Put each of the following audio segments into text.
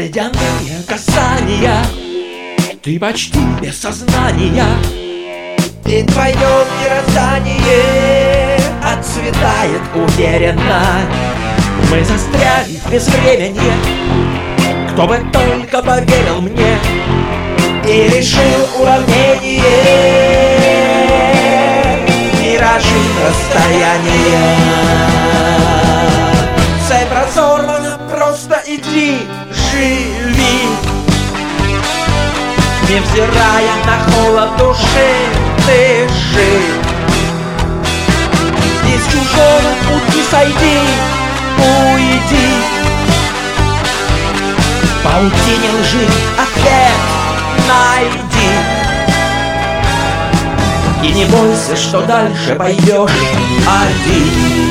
Ледяные касания, ты почти без сознания, и твое мироздание отцветает уверенно. Мы застряли в безвременье, кто бы только поверил мне и решил уравнение миражи расстояния. Цепь разорвана, просто иди, живи, невзирая на холод души, дыши. Из чужого пути сойди, уйди. В паутине лжи ответ найди. И не бойся, что дальше пойдешь один.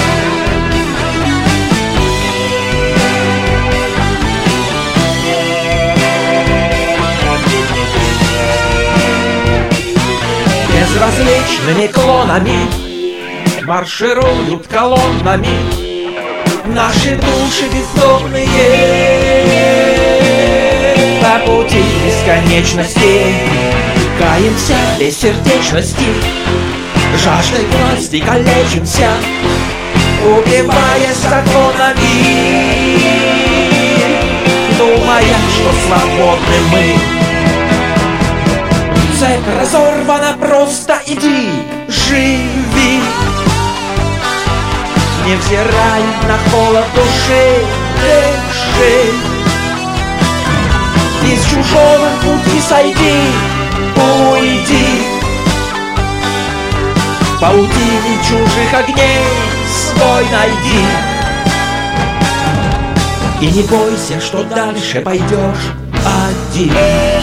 Безразличными клонами маршируют колоннами наши души бездомные. По пути бесконечности каемся без сердечности, жаждой власти калечимся, убиваясь законами, думая, что свободны мы. Цепь разорвана, просто иди, живи, невзирая на холод души, дыши. Из чужого пути сойди, уйди. В паутине чужих огней свой найди. И не бойся, что дальше пойдешь один.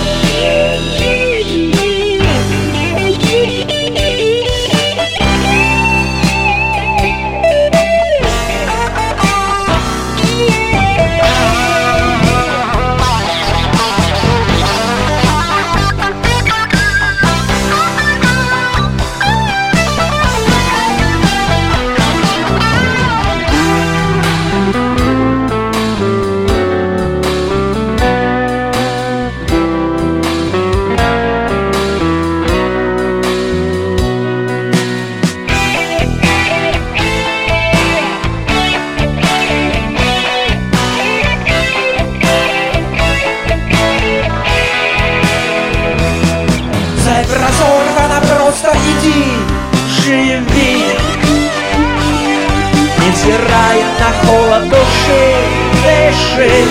Разорвана, просто иди, живи, невзирая на холод души, дыши.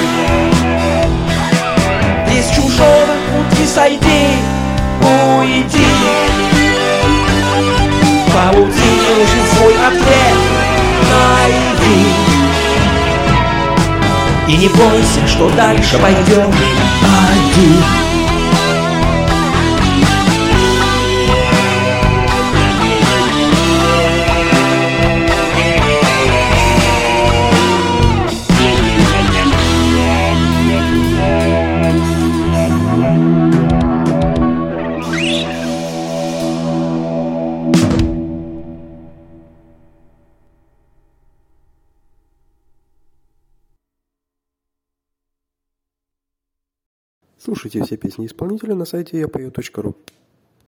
Из чужого пути сойди, уйди. В паутине лжи свой ответ найди. И не бойся, что дальше пойдешь один. Слушайте все песни исполнителя на сайте yapeo.ru.